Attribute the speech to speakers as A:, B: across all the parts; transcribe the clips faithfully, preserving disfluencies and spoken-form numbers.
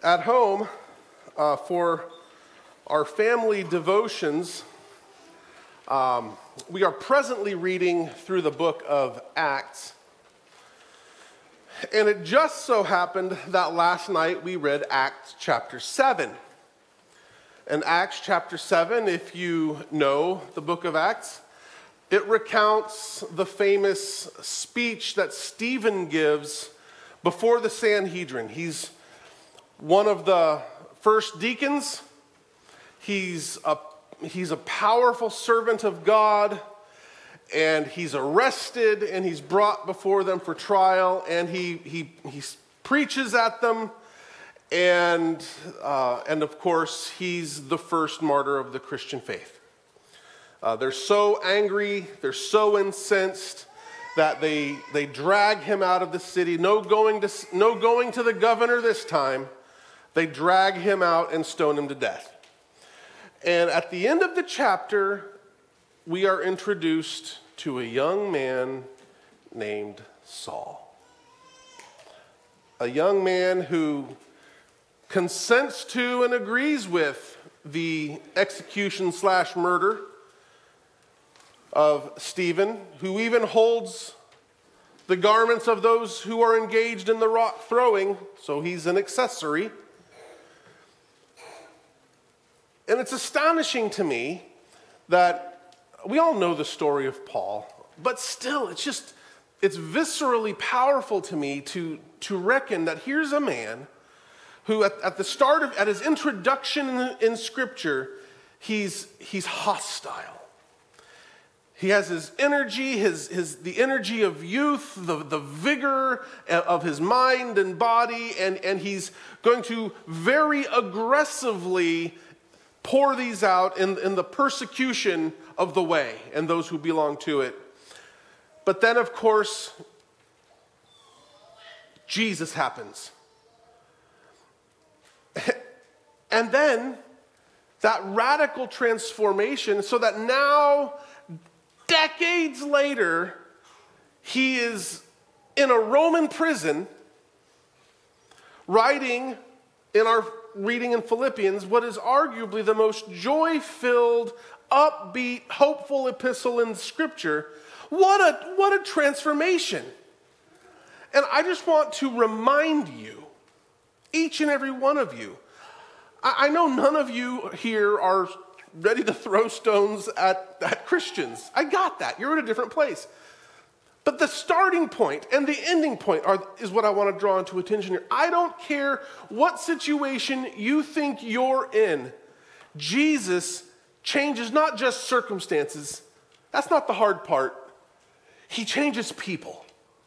A: At home, uh, for our family devotions, um, we are presently reading through the book of Acts. And it just so happened that last night we read Acts chapter seven. And Acts chapter seven, if you know the book of Acts, it recounts the famous speech that Stephen gives before the Sanhedrin. He's one of the first deacons. He's a, he's a powerful servant of God, and he's arrested, and he's brought before them for trial, and he he he preaches at them, and uh, and of course, he's the first martyr of the Christian faith. Uh, they're so angry, they're so incensed that they they drag him out of the city. No going to no going to the governor this time. They drag him out and stone him to death. And at the end of the chapter, we are introduced to a young man named Saul. A young man who consents to and agrees with the execution slash murder of Stephen, who even holds the garments of those who are engaged in the rock throwing, so he's an accessory. And it's astonishing to me that we all know the story of Paul, but still, it's just, it's viscerally powerful to me to, to reckon that here's a man who at, at the start of, at his introduction in, in Scripture, he's, he's hostile. He has his energy, his, his, the energy of youth, the, the vigor of his mind and body, and, and he's going to very aggressively pour these out in, in the persecution of the way and those who belong to it. But then, of course, Jesus happens. And then that radical transformation, so that now, decades later, he is in a Roman prison, writing in our reading in Philippians what is arguably the most joy-filled, upbeat, hopeful epistle in Scripture. What a, what a transformation. And I just want to remind you, each and every one of you, I, I know none of you here are ready to throw stones at, at Christians. I got that. You're in a different place. But the starting point and the ending point are, is what I want to draw into attention here. I don't care what situation you think you're in. Jesus changes not just circumstances. That's not the hard part. He changes people.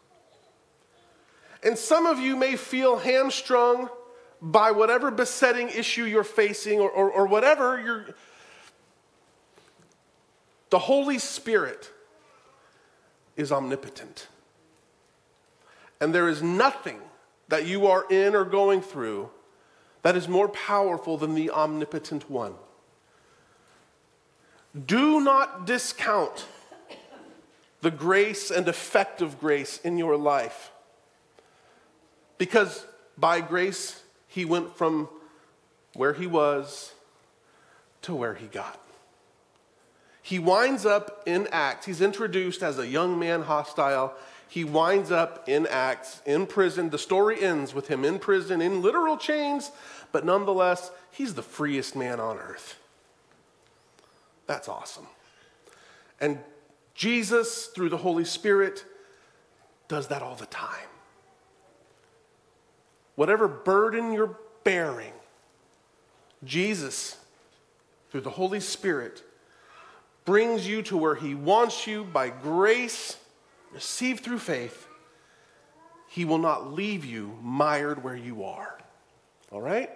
A: And some of you may feel hamstrung by whatever besetting issue you're facing or, or, or whatever you're. The Holy Spirit is omnipotent. And there is nothing that you are in or going through that is more powerful than the omnipotent one. Do not discount the grace and effect of grace in your life. Because by grace, he went from where he was to where he got. He winds up in Acts. He's introduced as a young man hostile. He winds up in Acts, in prison. The story ends with him in prison, in literal chains, but nonetheless, he's the freest man on earth. That's awesome. And Jesus, through the Holy Spirit, does that all the time. Whatever burden you're bearing, Jesus, through the Holy Spirit, brings you to where he wants you by grace, received through faith. He will not leave you mired where you are. All right?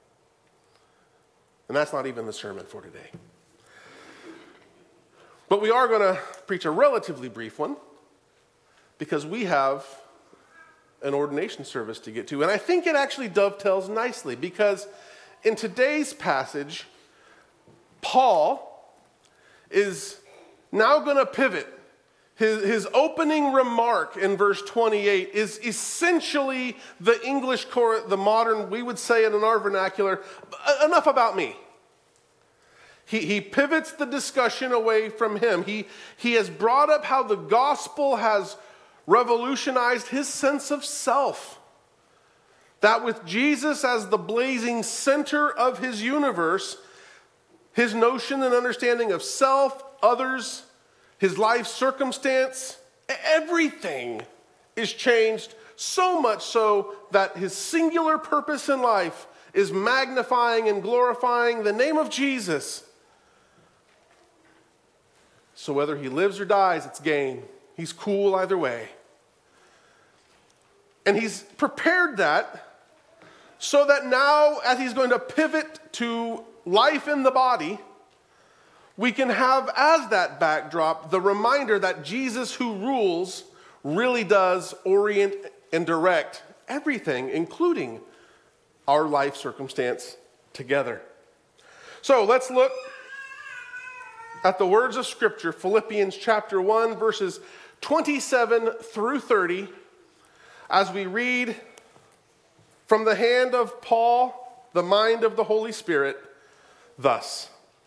A: And that's not even the sermon for today. But we are going to preach a relatively brief one because we have an ordination service to get to. And I think it actually dovetails nicely because in today's passage, Paul is now going to pivot His, his opening remark in verse twenty-eight is essentially the English, the modern, we would say it in our vernacular, enough about me. He, he pivots the discussion away from him. He, he has brought up how the gospel has revolutionized his sense of self. That with Jesus as the blazing center of his universe, his notion and understanding of self, others, his life circumstance, everything is changed, so much so that his singular purpose in life is magnifying and glorifying the name of Jesus. So whether he lives or dies, it's gain. He's cool either way. And he's prepared that so that now, as he's going to pivot to life in the body, we can have as that backdrop the reminder that Jesus who rules really does orient and direct everything, including our life circumstance together. So let's look at the words of Scripture, Philippians chapter one, verses twenty-seven through thirty, as we read from the hand of Paul, the mind of the Holy Spirit, thus.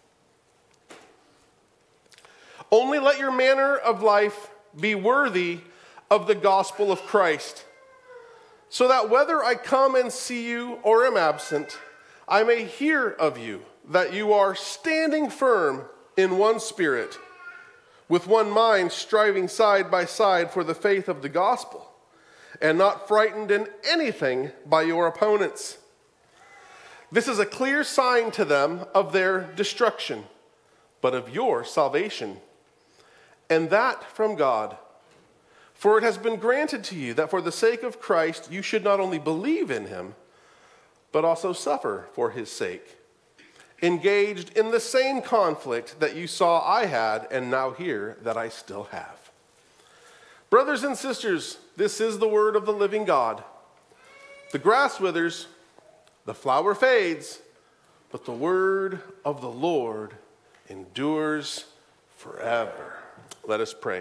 A: Only let your manner of life be worthy of the gospel of Christ, so that whether I come and see you or am absent, I may hear of you that you are standing firm in one spirit, with one mind, striving side by side for the faith of the gospel, and not frightened in anything by your opponents. This is a clear sign to them of their destruction, but of your salvation, and that from God. For it has been granted to you that for the sake of Christ you should not only believe in him, but also suffer for his sake, engaged in the same conflict that you saw I had and now hear that I still have. Brothers and sisters, this is the word of the living God. The grass withers, the flower fades, but the word of the Lord endures forever. Let us pray.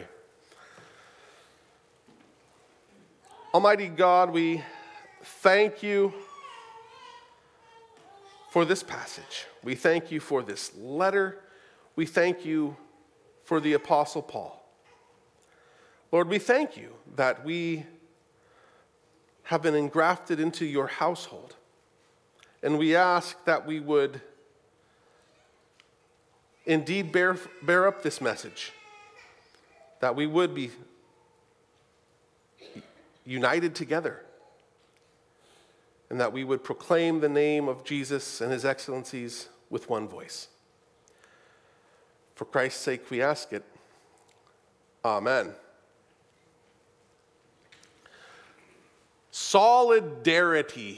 A: Almighty God, we thank you for this passage. We thank you for this letter. We thank you for the Apostle Paul. Lord, we thank you that we have been engrafted into your household. And we ask that we would indeed bear, bear up this message, that we would be united together, and that we would proclaim the name of Jesus and his excellencies with one voice. For Christ's sake we ask it. Amen. Solidarity.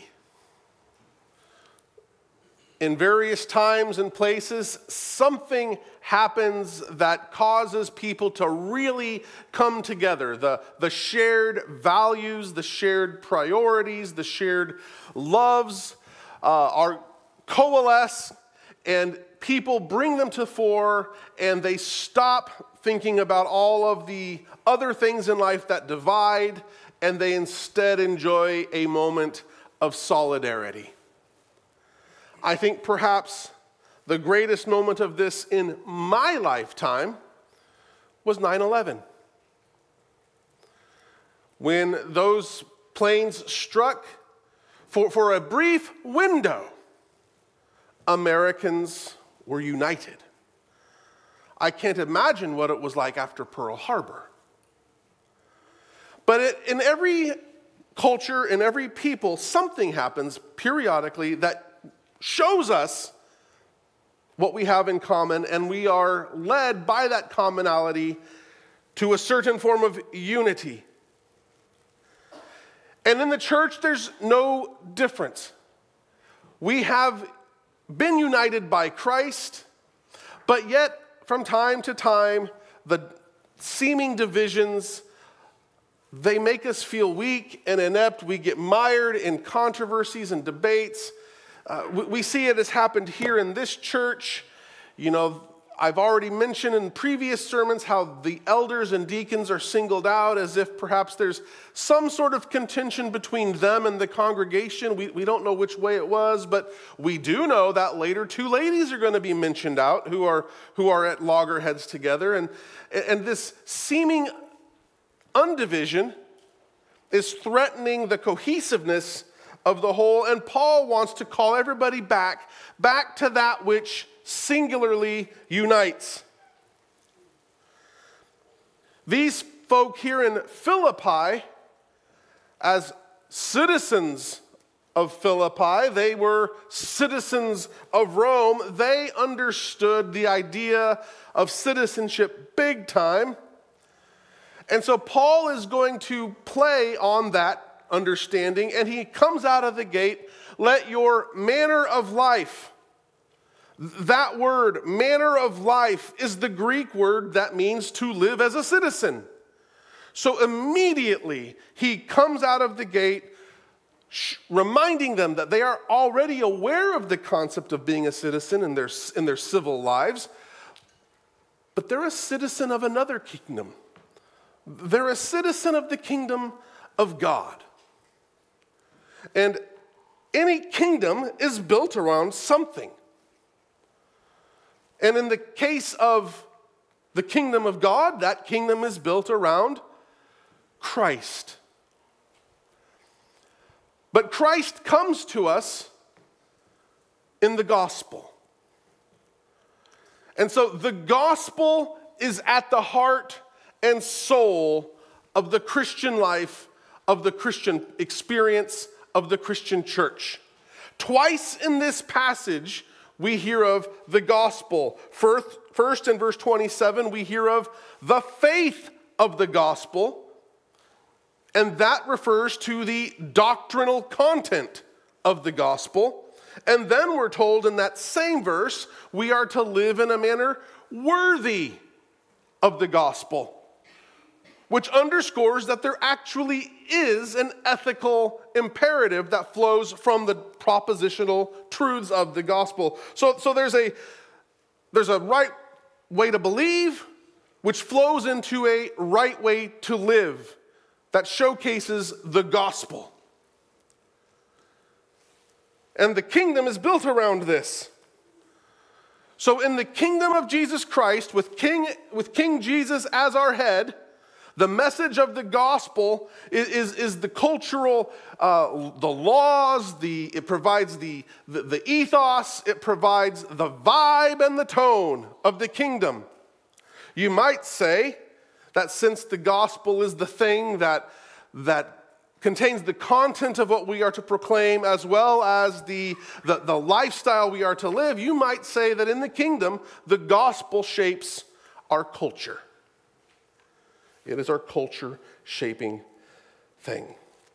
A: In various times and places, something happens that causes people to really come together. The, the shared values, the shared priorities, the shared loves uh, are coalesce, and people bring them to the fore, and they stop thinking about all of the other things in life that divide, and they instead enjoy a moment of solidarity. I think perhaps the greatest moment of this in my lifetime was nine eleven. When those planes struck, for, for a brief window, Americans were united. I can't imagine what it was like after Pearl Harbor. But it, in every culture, in every people, something happens periodically that shows us what we have in common, and we are led by that commonality to a certain form of unity. And in the church, there's no difference. We have been united by Christ, but yet from time to time, the seeming divisions, they make us feel weak and inept. We get mired in controversies and debates. Uh, we, we see it has happened here in this church. You know, I've already mentioned in previous sermons how the elders and deacons are singled out as if perhaps there's some sort of contention between them and the congregation. We, we don't know which way it was, but we do know that later two ladies are going to be mentioned out who are, who are at loggerheads together. And, and this seeming undivision is threatening the cohesiveness of the whole. And Paul wants to call everybody back, back to that which singularly unites. These folk here in Philippi, as citizens of Philippi, they were citizens of Rome. They understood the idea of citizenship big time. And so Paul is going to play on that understanding, and he comes out of the gate, let your manner of life. That word, manner of life, is the Greek word that means to live as a citizen. So immediately he comes out of the gate reminding them that they are already aware of the concept of being a citizen in their, in their civil lives, but they're a citizen of another kingdom. They're a citizen of the kingdom of God. And any kingdom is built around something. And in the case of the kingdom of God, that kingdom is built around Christ. But Christ comes to us in the gospel. And so the gospel is at the heart and soul of the Christian life, of the Christian experience, of the Christian church. Twice in this passage, we hear of the gospel. First, first in verse twenty-seven, we hear of the faith of the gospel. And that refers to the doctrinal content of the gospel. And then we're told in that same verse, we are to live in a manner worthy of the gospel, which underscores that there actually is an ethical imperative that flows from the propositional truths of the gospel. So, so there's a, there's a right way to believe, which flows into a right way to live that showcases the gospel. And the kingdom is built around this. So in the kingdom of Jesus Christ, with King, with King Jesus as our head, the message of the gospel is, is, is the cultural, uh, the laws, the, it provides the, the, the ethos, it provides the vibe and the tone of the kingdom. You might say that since the gospel is the thing that, that contains the content of what we are to proclaim as well as the, the, the lifestyle we are to live, you might say that in the kingdom, the gospel shapes our culture. It is our culture-shaping thing.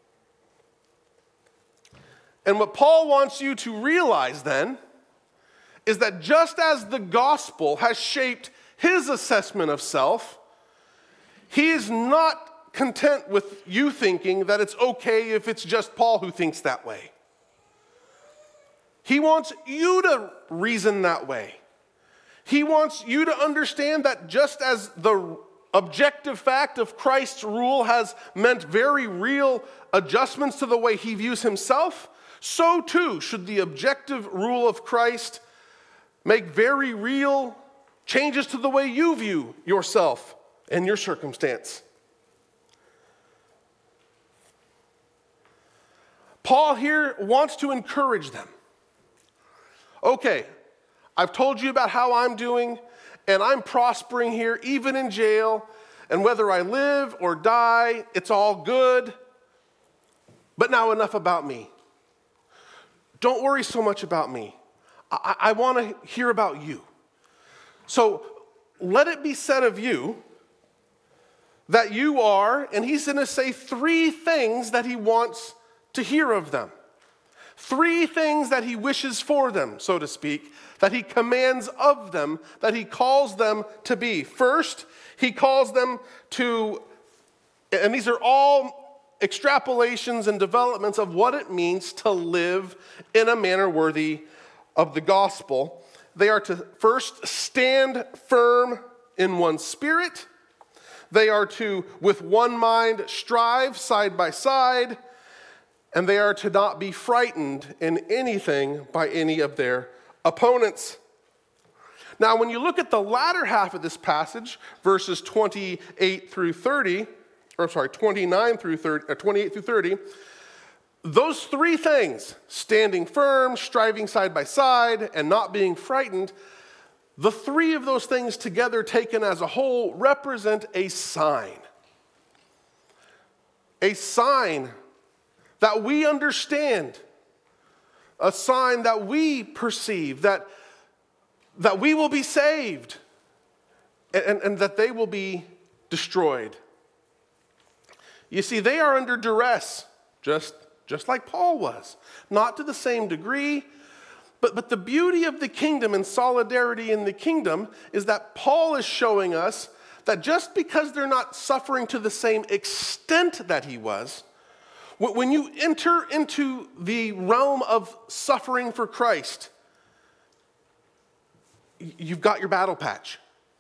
A: And what Paul wants you to realize then is that just as the gospel has shaped his assessment of self, he is not content with you thinking that it's okay if it's just Paul who thinks that way. He wants you to reason that way. He wants you to understand that just as the objective fact of Christ's rule has meant very real adjustments to the way he views himself, so too should the objective rule of Christ make very real changes to the way you view yourself and your circumstance. Paul here wants to encourage them. Okay, I've told you about how I'm doing, and I'm prospering here, even in jail, and whether I live or die, it's all good. But now enough about me. Don't worry so much about me. I, I want to hear about you. So let it be said of you that you are, and he's going to say three things that he wants to hear of them. Three things that he wishes for them, so to speak, that he commands of them, that he calls them to be. First, he calls them to, and these are all extrapolations and developments of what it means to live in a manner worthy of the gospel. they are to first stand firm in one spirit. They are to, with one mind, strive side by side. And they are to not be frightened in anything by any of their opponents. Now, when you look at the latter half of this passage, verses twenty-eight through thirty, or sorry, twenty-nine through thirty, or twenty-eight through thirty, those three things, standing firm, striving side by side, and not being frightened, the three of those things together taken as a whole represent a sign. A sign that we understand, a sign that we perceive, that, that we will be saved, and, and that they will be destroyed. You see, they are under duress, just, just like Paul was. Not to the same degree, but, but the beauty of the kingdom and solidarity in the kingdom is that Paul is showing us that just because they're not suffering to the same extent that he was, when you enter into the realm of suffering for Christ, you've got your battle patch.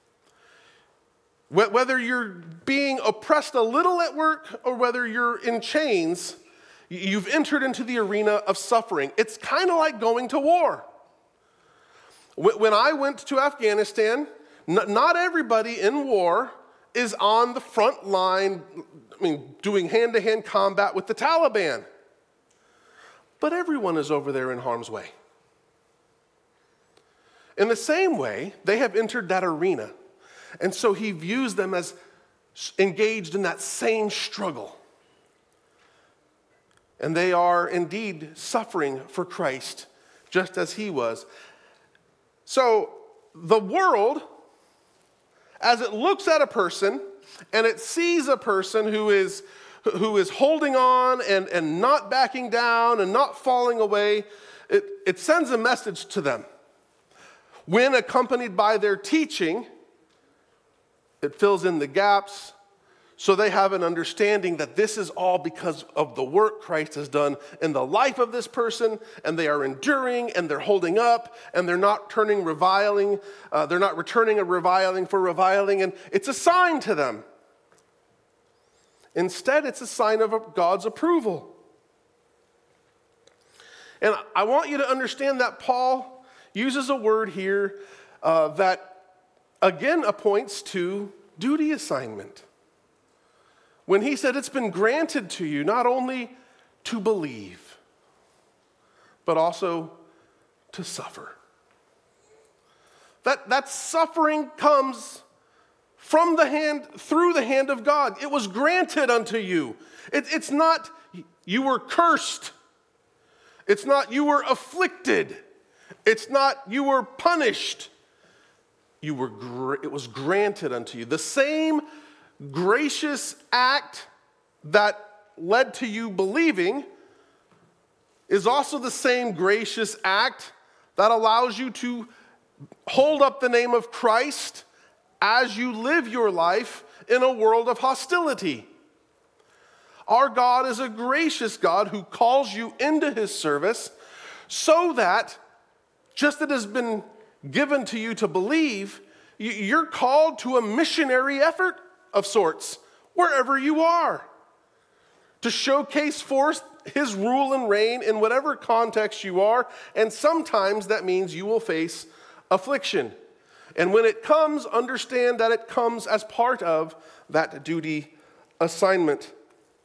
A: Whether you're being oppressed a little at work or whether you're in chains, you've entered into the arena of suffering. It's kind of like going to war. When I went to Afghanistan, not everybody in war is on the front line, I mean, doing hand-to-hand combat with the Taliban. But everyone is over there in harm's way. In the same way, they have entered that arena. And so he views them as engaged in that same struggle. And they are indeed suffering for Christ, just as he was. So the world, as it looks at a person and it sees a person who is, who is holding on and, and not backing down and not falling away, it, it sends a message to them. When accompanied by their teaching, it fills in the gaps so they have an understanding that this is all because of the work Christ has done in the life of this person, and they are enduring, and they're holding up, and they're not turning reviling, uh, they're not returning a reviling for reviling, and it's a sign to them. Instead, it's a sign of God's approval. And I want you to understand that Paul uses a word here uh, that again points to duty assignment. When he said it's been granted to you not only to believe, but also to suffer. That, that suffering comes from the hand, through the hand of God. It was granted unto you. It, it's not you were cursed. It's not you were afflicted. It's not you were punished. You were gra- it was granted unto you. The same gracious act that led to you believing is also the same gracious act that allows you to hold up the name of Christ as you live your life in a world of hostility. Our God is a gracious God who calls you into his service so that just as it has been given to you to believe, you're called to a missionary effort of sorts, wherever you are, to showcase forth his rule and reign in whatever context you are, and sometimes that means you will face affliction. And when it comes, understand that it comes as part of that duty assignment.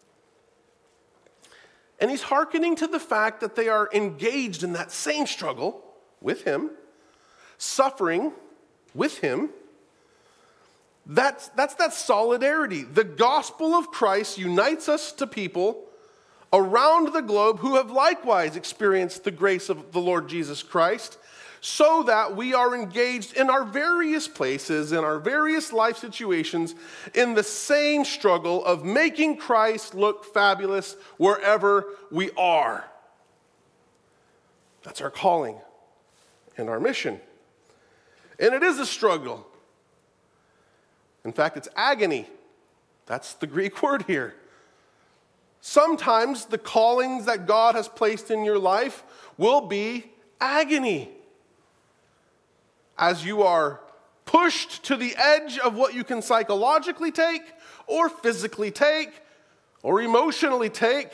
A: And he's hearkening to the fact that they are engaged in that same struggle with him, suffering with him. That's, that's that solidarity. The gospel of Christ unites us to people around the globe who have likewise experienced the grace of the Lord Jesus Christ, so that we are engaged in our various places, in our various life situations, in the same struggle of making Christ look fabulous wherever we are. That's our calling and our mission. And it is a struggle. In fact, it's agony. That's the Greek word here. Sometimes the callings that God has placed in your life will be agony. as you are pushed to the edge of what you can psychologically take or physically take or emotionally take.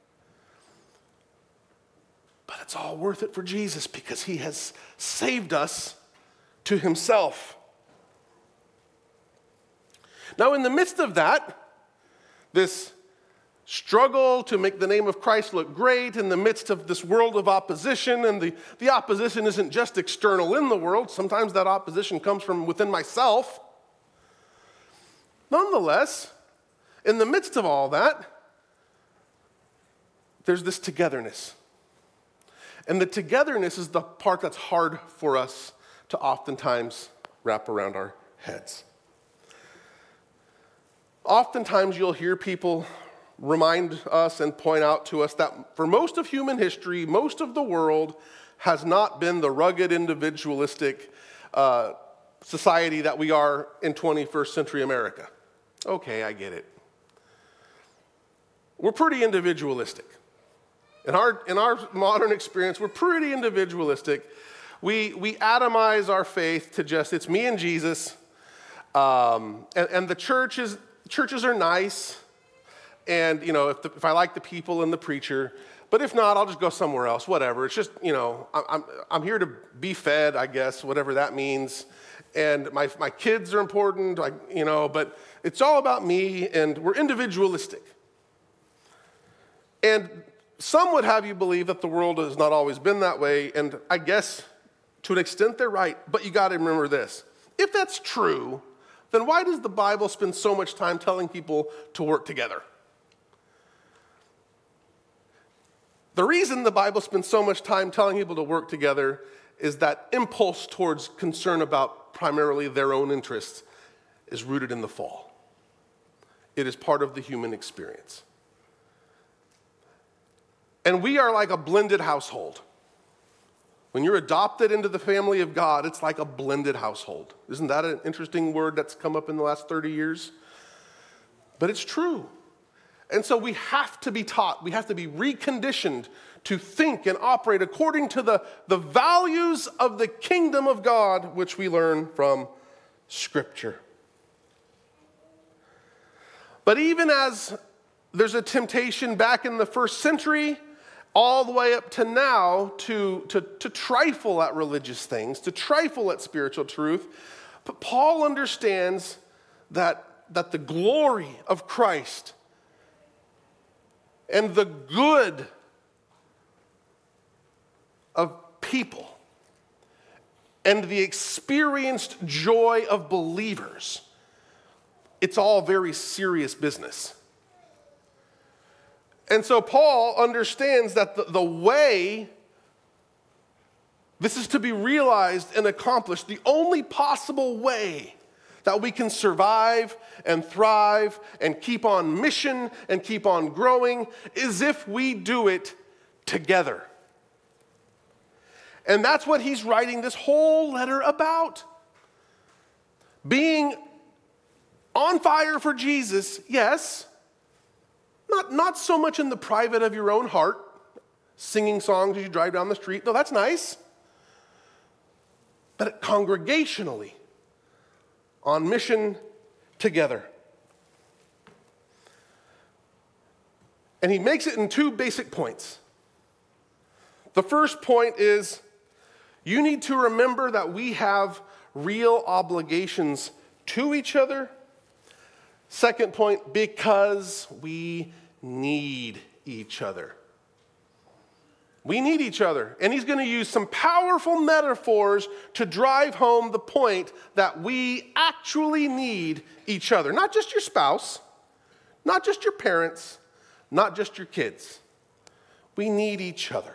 A: But it's all worth it for Jesus because he has saved us to himself. Now, in the midst of that, this struggle to make the name of Christ look great in the midst of this world of opposition, and the, the opposition isn't just external in the world. Sometimes that opposition comes from within myself. Nonetheless, in the midst of all that, there's this togetherness. And the togetherness is the part that's hard for us to oftentimes wrap around our heads. Oftentimes you'll hear people remind us and point out to us that for most of human history, most of the world has not been the rugged, individualistic uh, society that we are in twenty-first century America. Okay, I get it. We're pretty individualistic. In our, in our modern experience, we're pretty individualistic. We, we atomize our faith to just, it's me and Jesus. Um, and, and the church is, churches are nice. And, you know, if, the, if I like the people and the preacher, but if not, I'll just go somewhere else, whatever. It's just, you know, I'm, I'm here to be fed, I guess, whatever that means. And my, my kids are important, I, you know, but it's all about me, and we're individualistic. And some would have you believe that the world has not always been that way, and I guess to an extent they're right, but you got to remember this. If that's true, then why does the Bible spend so much time telling people to work together? The reason the Bible spends so much time telling people to work together is that impulse towards concern about primarily their own interests is rooted in the fall. It is part of the human experience. And we are like a blended household. When you're adopted into the family of God, it's like a blended household. Isn't that an interesting word that's come up in the last thirty years? But it's true. And so we have to be taught, we have to be reconditioned to think and operate according to the, the values of the kingdom of God, which we learn from Scripture. But even as there's a temptation back in the first century, all the way up to now, to, to, to trifle at religious things, to trifle at spiritual truth, but Paul understands that, that the glory of Christ and the good of people and the experienced joy of believers, it's all very serious business. And so Paul understands that the, the way this is to be realized and accomplished, the only possible way that we can survive and thrive and keep on mission and keep on growing is if we do it together. And that's what he's writing this whole letter about. Being on fire for Jesus, yes. Not, not so much in the private of your own heart, singing songs as you drive down the street. No, that's nice. But congregationally, on mission together. And he makes it in two basic points. The first point is, you need to remember that we have real obligations to each other. Second point, because we need each other. We need each other. And he's going to use some powerful metaphors to drive home the point that we actually need each other. Not just your spouse, not just your parents, not just your kids. We need each other.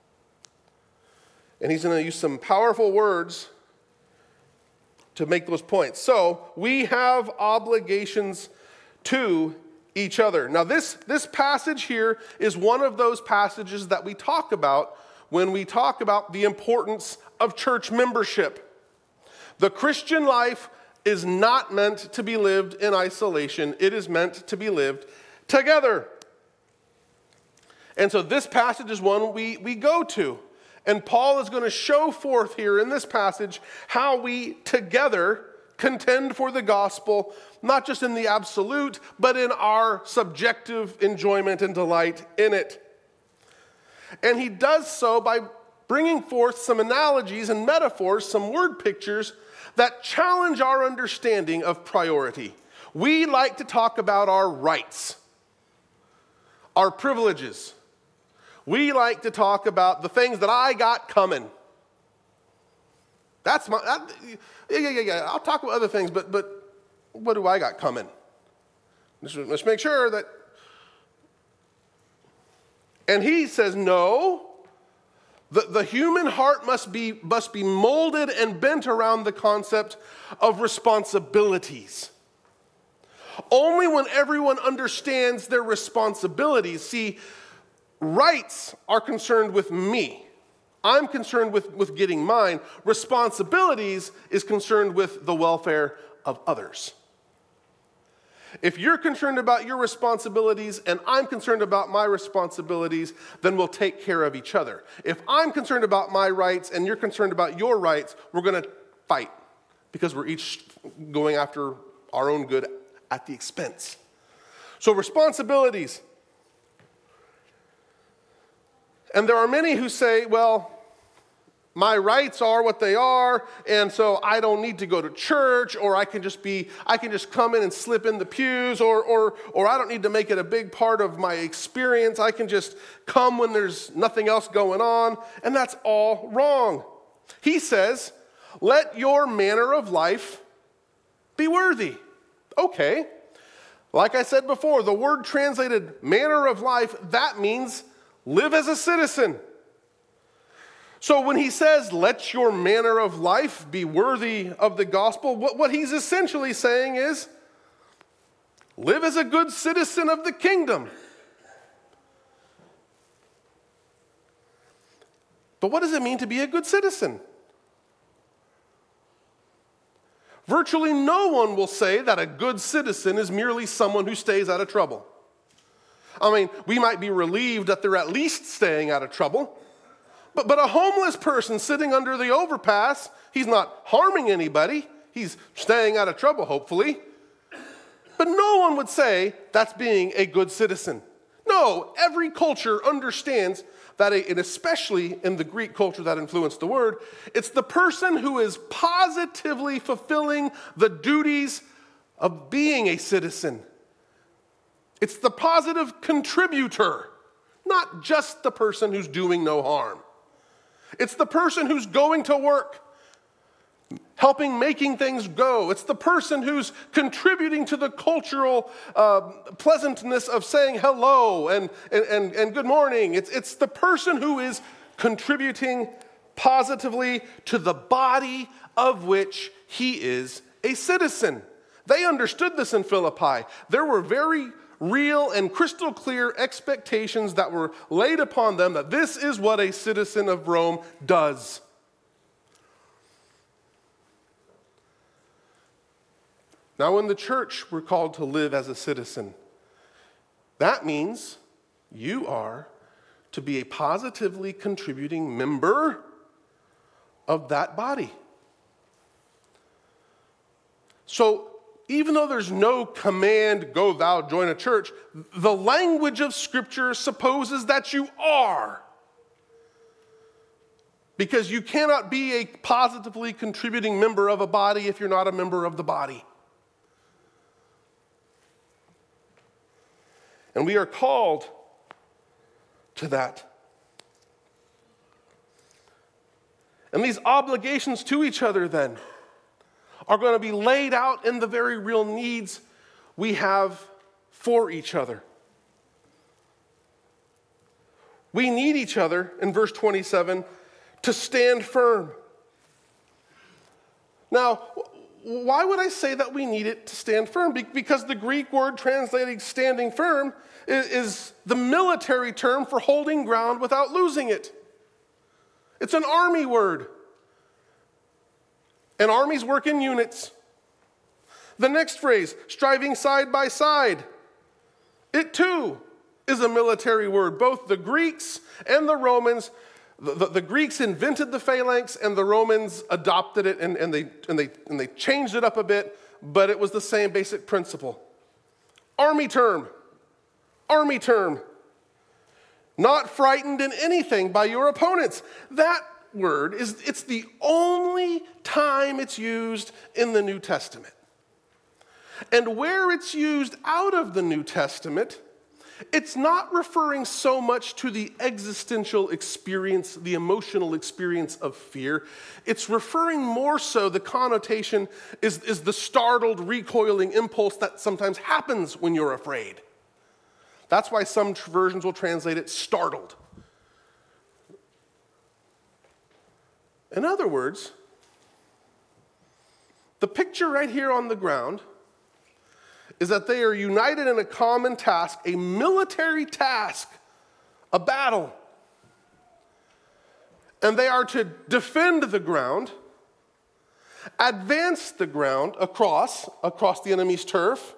A: And he's going to use some powerful words to make those points. So, we have obligations to each other. Now, this, this passage here is one of those passages that we talk about when we talk about the importance of church membership. The Christian life is not meant to be lived in isolation. It is meant to be lived together. And so this passage is one we, we go to. And Paul is going to show forth here in this passage how we together contend for the gospel, not just in the absolute, but in our subjective enjoyment and delight in it. And he does so by bringing forth some analogies and metaphors, some word pictures that challenge our understanding of priority. We like to talk about our rights, our privileges. We like to talk about the things that I got coming. That's my, that, yeah, yeah, yeah, yeah. I'll talk about other things, but but what do I got coming? Let's, let's make sure that. And he says, no, the, the human heart must be, must be molded and bent around the concept of responsibilities. Only when everyone understands their responsibilities. See, rights are concerned with me. I'm concerned with, with getting mine. Responsibilities is concerned with the welfare of others. If you're concerned about your responsibilities and I'm concerned about my responsibilities, then we'll take care of each other. If I'm concerned about my rights and you're concerned about your rights, we're going to fight because we're each going after our own good at the expense. So responsibilities. And there are many who say, well, my rights are what they are, and so I don't need to go to church, or I can just be, I can just come in and slip in the pews, or or or I don't need to make it a big part of my experience. I can just come when there's nothing else going on, and that's all wrong. He says, let your manner of life be worthy. Okay. Like I said before, the word translated manner of life, that means live as a citizen. So when he says, let your manner of life be worthy of the gospel, what, what he's essentially saying is, live as a good citizen of the kingdom. But what does it mean to be a good citizen? Virtually no one will say that a good citizen is merely someone who stays out of trouble. I mean, we might be relieved that they're at least staying out of trouble. But, but a homeless person sitting under the overpass, he's not harming anybody. He's staying out of trouble, hopefully. But no one would say that's being a good citizen. No, every culture understands that, a, and especially in the Greek culture that influenced the word, it's the person who is positively fulfilling the duties of being a citizen. It's the positive contributor, not just the person who's doing no harm. It's the person who's going to work, helping making things go. It's the person who's contributing to the cultural uh, pleasantness of saying hello and, and, and good morning. It's, it's the person who is contributing positively to the body of which he is a citizen. They understood this in Philippi. There were very real and crystal clear expectations that were laid upon them that this is what a citizen of Rome does. Now, in the church, we're called to live as a citizen. That means you are to be a positively contributing member of that body. So, even though there's no command, go thou join a church, the language of Scripture supposes that you are. Because you cannot be a positively contributing member of a body if you're not a member of the body. And we are called to that. And these obligations to each other then are going to be laid out in the very real needs we have for each other. We need each other, in verse twenty-seven, to stand firm. Now, why would I say that we need it to stand firm? Because the Greek word translating standing firm is the military term for holding ground without losing it. It's an army word. And armies work in units. The next phrase, striving side by side, it too is a military word. Both the Greeks and the Romans The, the, the Greeks invented the phalanx and the Romans adopted it and, and, they, and, they, and they changed it up a bit, but it was the same basic principle. Army term. Army term. Not frightened in anything by your opponents. That word is, it's the only time it's used in the New Testament. And where it's used out of the New Testament, it's not referring so much to the existential experience, the emotional experience of fear. It's referring more so, the connotation is, is the startled, recoiling impulse that sometimes happens when you're afraid. That's why some versions will translate it startled. In other words, the picture right here on the ground is that they are united in a common task, a military task, a battle. And they are to defend the ground, advance the ground across, across the enemy's turf.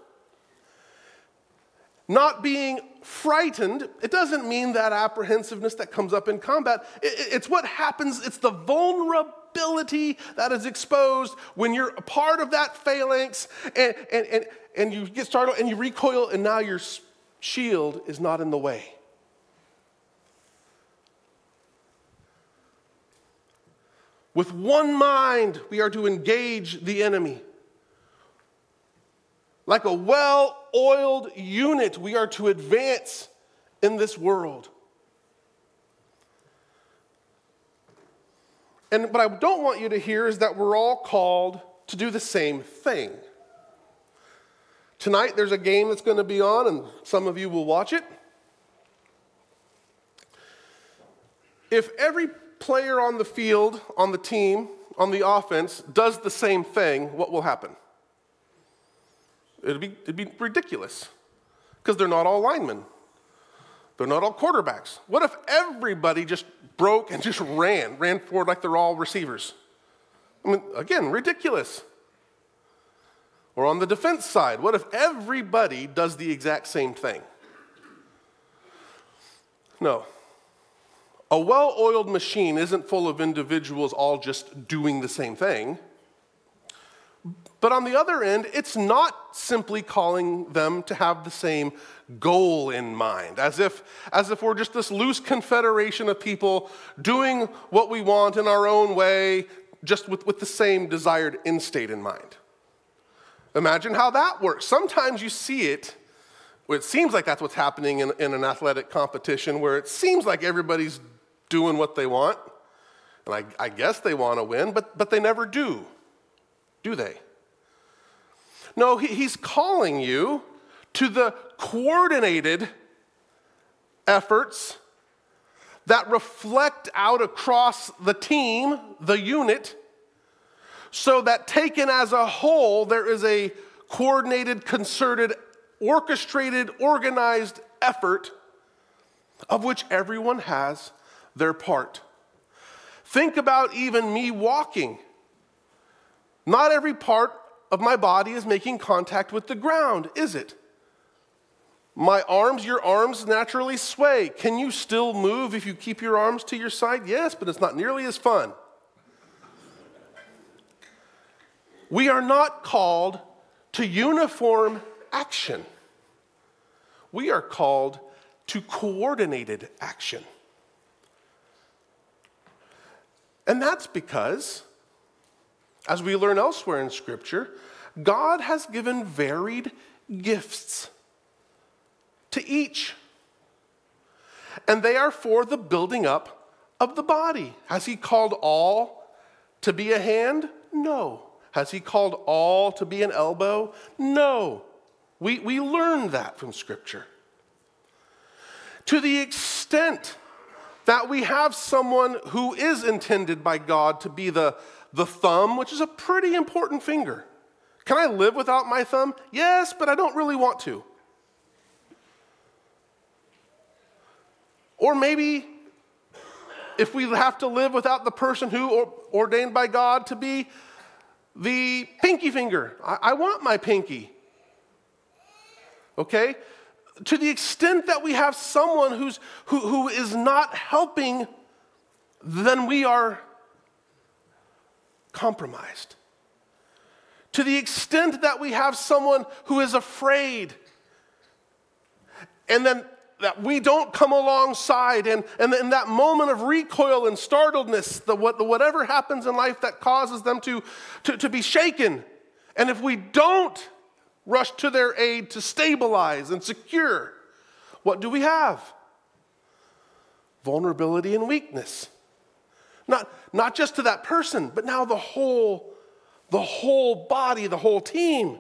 A: Not being frightened, it doesn't mean that apprehensiveness that comes up in combat. It's what happens, it's the vulnerability that is exposed when you're a part of that phalanx and, and, and, and you get startled and you recoil and now your shield is not in the way. With one mind, we are to engage the enemy. Like a well-oiled unit, we are to advance in this world. And what I don't want you to hear is that we're all called to do the same thing. Tonight, there's a game that's going to be on, and some of you will watch it. If every player on the field, on the team, on the offense, does the same thing, what will happen? It'd be, it'd be ridiculous, because they're not all linemen. They're not all quarterbacks. What if everybody just broke and just ran, ran forward like they're all receivers? I mean, again, ridiculous. Or on the defense side, what if everybody does the exact same thing? No. A well-oiled machine isn't full of individuals all just doing the same thing. But on the other end, it's not simply calling them to have the same goal in mind, as if, as if we're just this loose confederation of people doing what we want in our own way, just with, with the same desired end state in mind. Imagine how that works. Sometimes you see it, where it seems like that's what's happening in, in an athletic competition, where it seems like everybody's doing what they want, and I, I guess they want to win, but, but they never do, do they? No, he, he's calling you to the coordinated efforts that reflect out across the team, the unit, so that taken as a whole, there is a coordinated, concerted, orchestrated, organized effort of which everyone has their part. Think about even me walking. Not every part of my body is making contact with the ground, is it? My arms, your arms naturally sway. Can you still move if you keep your arms to your side? Yes, but it's not nearly as fun. We are not called to uniform action. We are called to coordinated action. And that's because, as we learn elsewhere in Scripture, God has given varied gifts to each. And they are for the building up of the body. Has he called all to be a hand? No. Has he called all to be an elbow? No. We, we learned that from Scripture. To the extent that we have someone who is intended by God to be the, the thumb, which is a pretty important finger. Can I live without my thumb? Yes, but I don't really want to. Or maybe if we have to live without the person who or, ordained by God to be the pinky finger. I, I want my pinky. Okay? To the extent that we have someone who's, who, who is not helping then we are compromised. To the extent that we have someone who is afraid, and then that we don't come alongside, and, and in that moment of recoil and startledness, the, what, the whatever happens in life that causes them to, to, to be shaken, and if we don't rush to their aid to stabilize and secure, what do we have? Vulnerability and weakness. Not, not just to that person, but now the whole, the whole body, the whole team.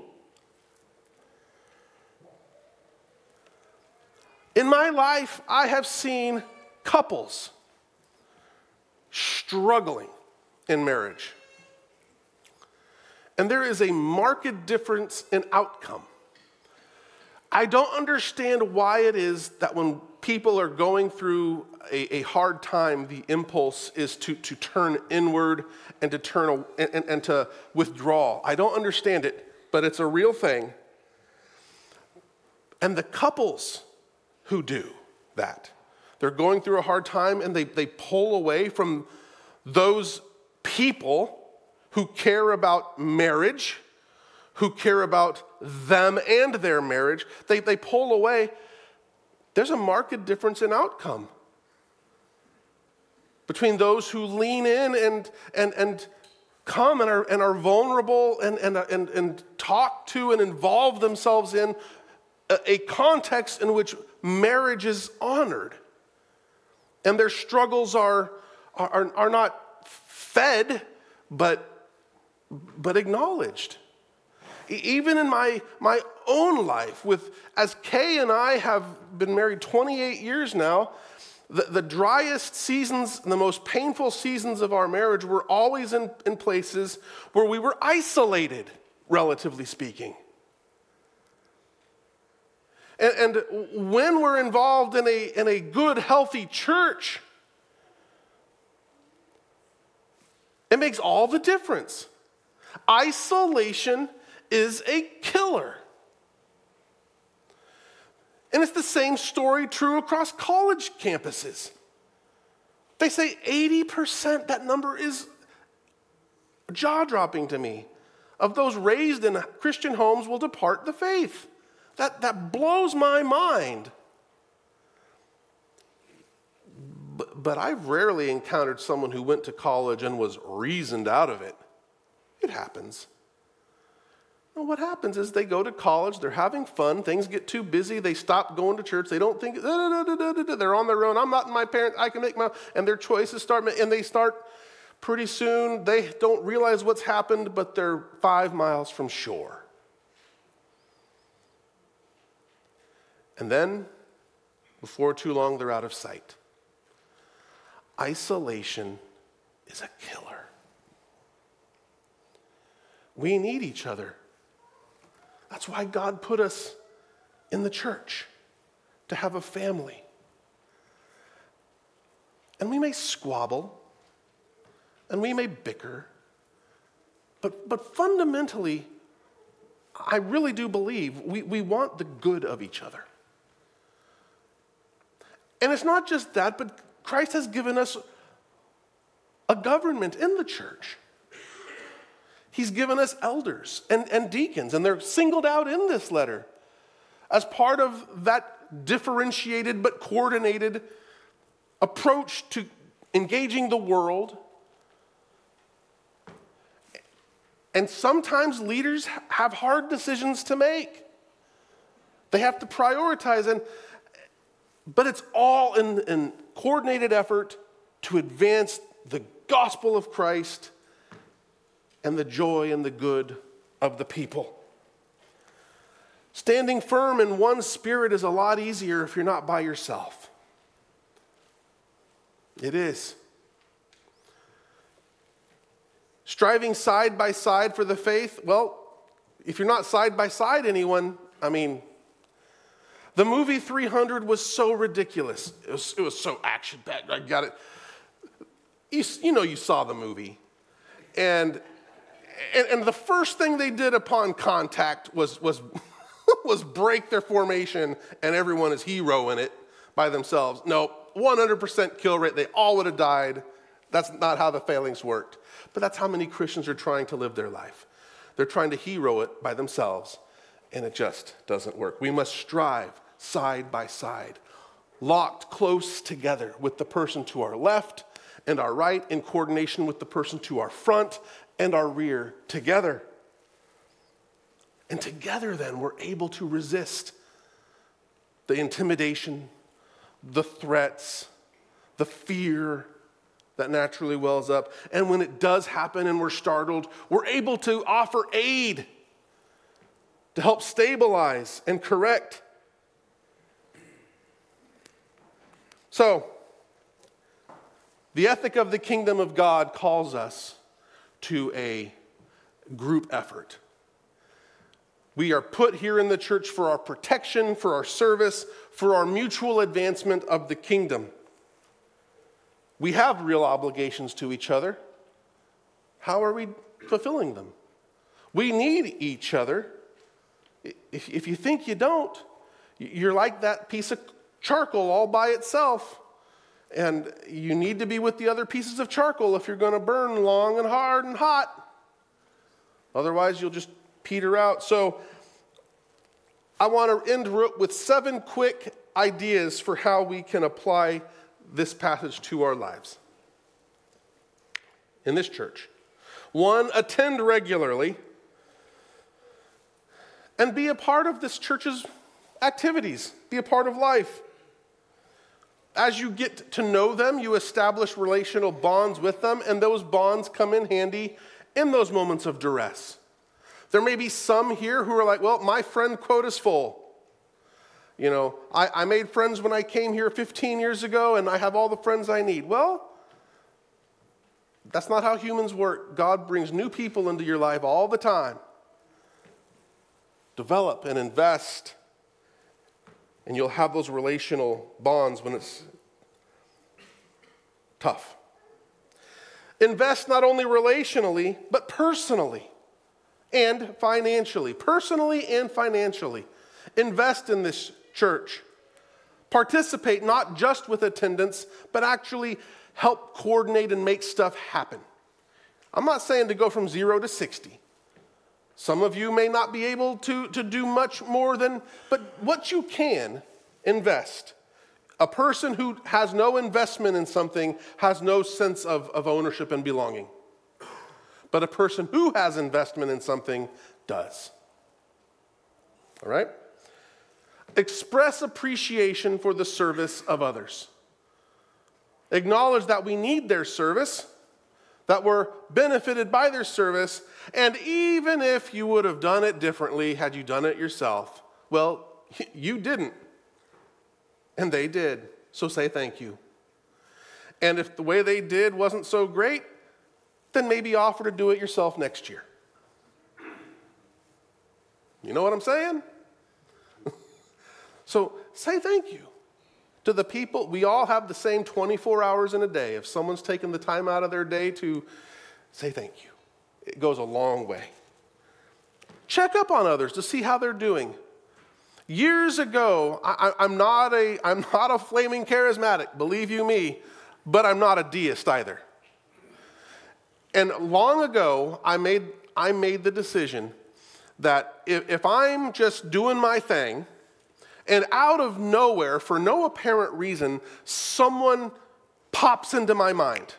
A: In my life, I have seen couples struggling in marriage. And there is a marked difference in outcome. I don't understand why it is that when people are going through a, a hard time, the impulse is to, to turn inward and to turn and, and to withdraw. I don't understand it, but it's a real thing. And the couples who do that, they're going through a hard time and they, they pull away from those people who care about marriage, who care about them and their marriage. They, they pull away. There's a marked difference in outcome between those who lean in and, and, and come and are, and are vulnerable and, and, and, and talk to and involve themselves in a, a context in which marriage is honored. And their struggles are, are, are not fed, but but acknowledged. Even in my, my own life, with as Kay and I have been married twenty-eight years now, the, the driest seasons and the most painful seasons of our marriage were always in, in places where we were isolated, relatively speaking. And, and when we're involved in a, in a good, healthy church, it makes all the difference. Isolation is a killer. And it's the same story true across college campuses. They say eighty percent, that number is jaw-dropping to me, of those raised in Christian homes will depart the faith. That, that blows my mind. But, but I've rarely encountered someone who went to college and was reasoned out of it. It happens. And what happens is they go to college, they're having fun, things get too busy, they stop going to church, they don't think, da, da, da, da, da, they're on their own, I'm not my parent, I can make my, and their choices start, and they start pretty soon, they don't realize what's happened, but they're five miles from shore. And then, before too long, they're out of sight. Isolation is a killer. We need each other. That's why God put us in the church, to have a family. And we may squabble, and we may bicker, but, but fundamentally, I really do believe we, we want the good of each other. And it's not just that, but Christ has given us a government in the church. He's given us elders and, and deacons, and they're singled out in this letter as part of that differentiated but coordinated approach to engaging the world. And sometimes leaders have hard decisions to make. They have to prioritize, and but it's all in, in coordinated effort to advance the gospel of Christ and the joy and the good of the people. Standing firm in one spirit is a lot easier if you're not by yourself. It is. Striving side by side for the faith, well, if you're not side by side anyone, I mean, the movie three hundred was so ridiculous. It was, it was so action-packed. I got it. You, you know you saw the movie. And And, and the first thing they did upon contact was, was, was break their formation, and everyone is hero in it by themselves. No, one hundred percent kill rate. They all would have died. That's not how the failings worked. But that's how many Christians are trying to live their life. They're trying to hero it by themselves, and it just doesn't work. We must strive side by side, locked close together with the person to our left and our right, in coordination with the person to our front and our rear together. And together then, we're able to resist the intimidation, the threats, the fear that naturally wells up. And when it does happen and we're startled, we're able to offer aid to help stabilize and correct. So, the ethic of the kingdom of God calls us to a group effort. We are put here in the church for our protection, for our service, for our mutual advancement of the kingdom. We have real obligations to each other. How are we fulfilling them? We need each other. If, if you think you don't, you're like that piece of charcoal all by itself. And you need to be with the other pieces of charcoal if you're going to burn long and hard and hot. Otherwise, you'll just peter out. So I want to end with seven quick ideas for how we can apply this passage to our lives in this church. One, attend regularly and be a part of this church's activities. Be a part of life. As you get to know them, you establish relational bonds with them, and those bonds come in handy in those moments of duress. There may be some here who are like, well, my friend quote is full. You know, I, I made friends when I came here fifteen years ago, and I have all the friends I need. Well, that's not how humans work. God brings new people into your life all the time. Develop and invest, and you'll have those relational bonds when it's tough. Invest not only relationally, but personally and financially. Personally and financially. Invest in this church. Participate not just with attendance, but actually help coordinate and make stuff happen. I'm not saying to go from zero to sixty. Some of you may not be able to, to do much more than, but what you can, invest. A person who has no investment in something has no sense of, of ownership and belonging. But a person who has investment in something does. All right? Express appreciation for the service of others. Acknowledge that we need their service, that we're benefited by their service, and even if you would have done it differently had you done it yourself, well, you didn't, and they did, so say thank you. And if the way they did wasn't so great, then maybe offer to do it yourself next year. You know what I'm saying? So say thank you to the people. We all have the same twenty-four hours in a day. If someone's taken the time out of their day to say thank you, it goes a long way. Check up on others to see how they're doing. Years ago, I, I'm not a I'm not a flaming charismatic, believe you me, but I'm not a deist either. And long ago, I made I made the decision that if, if I'm just doing my thing, and out of nowhere, for no apparent reason, someone pops into my mind,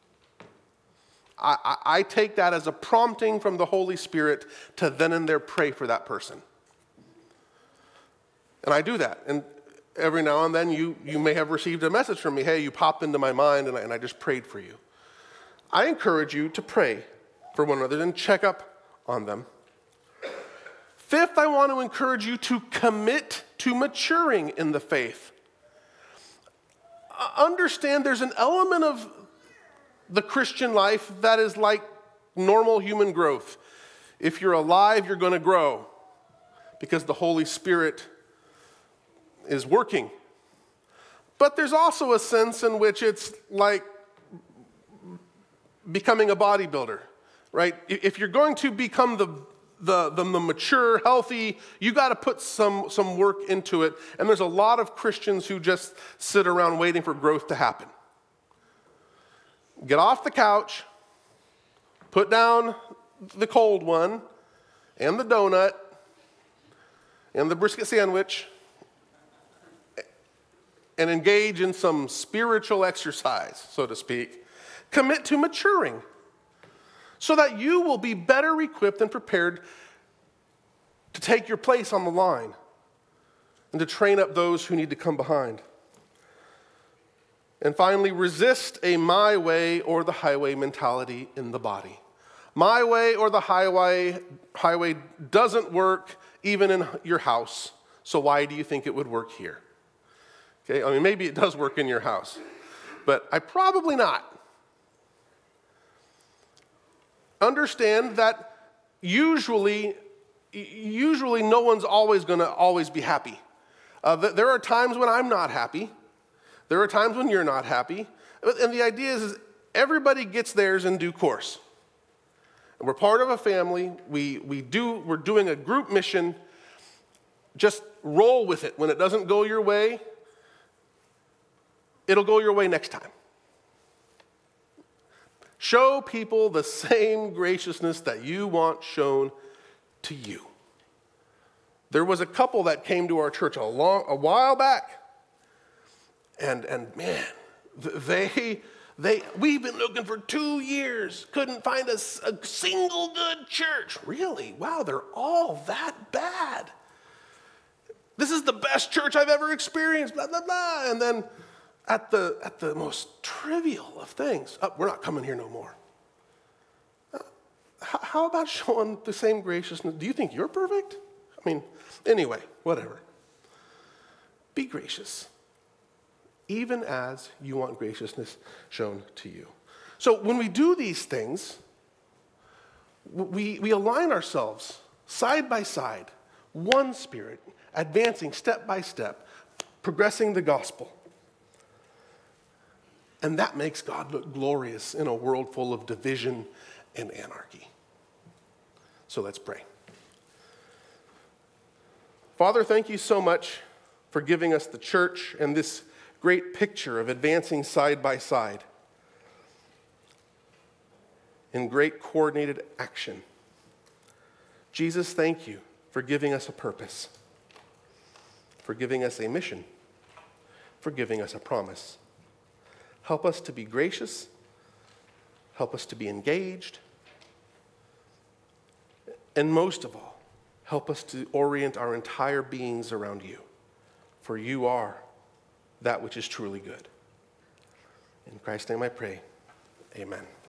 A: I, I, I take that as a prompting from the Holy Spirit to then and there pray for that person. And I do that. And every now and then you, you may have received a message from me, hey, you popped into my mind and I, and I just prayed for you. I encourage you to pray for one another and check up on them. Fifth, I want to encourage you to commit to maturing in the faith. Understand there's an element of the Christian life that is like normal human growth. If you're alive, you're going to grow because the Holy Spirit is working. But there's also a sense in which it's like becoming a bodybuilder, right? If you're going to become the The, the, the mature, healthy, you got to put some, some work into it. And there's a lot of Christians who just sit around waiting for growth to happen. Get off the couch, put down the cold one, and the donut, and the brisket sandwich, and engage in some spiritual exercise, so to speak. Commit to maturing so that you will be better equipped and prepared to take your place on the line and to train up those who need to come behind. And finally, resist a my way or the highway mentality in the body. My way or the highway highway doesn't work even in your house, so why do you think it would work here? Okay, I mean, maybe it does work in your house, but I probably not. Understand that usually, usually no one's always going to always be happy. Uh, there are times when I'm not happy. There are times when you're not happy. And the idea is, is everybody gets theirs in due course. And we're part of a family. We, we do, we're doing a group mission. Just roll with it. When it doesn't go your way, it'll go your way next time. Show people the same graciousness that you want shown to you. There was a couple that came to our church a long, a while back. And, and man, they, they, we've been looking for two years, couldn't find a, a single good church. Really? Wow, they're all that bad. This is the best church I've ever experienced, blah, blah, blah. And then at the, at the most trivial of things, oh, we're not coming here no more. Uh, how, how about showing the same graciousness? Do you think you're perfect? I mean, anyway, whatever. Be gracious, even as you want graciousness shown to you. So when we do these things, we, we align ourselves side by side, one spirit, advancing step by step, progressing the gospel. And that makes God look glorious in a world full of division and anarchy. So let's pray. Father, thank you so much for giving us the church and this great picture of advancing side by side in great coordinated action. Jesus, thank you for giving us a purpose, for giving us a mission, for giving us a promise. Help us to be gracious. Help us to be engaged. And most of all, help us to orient our entire beings around you, for you are that which is truly good. In Christ's name I pray, amen.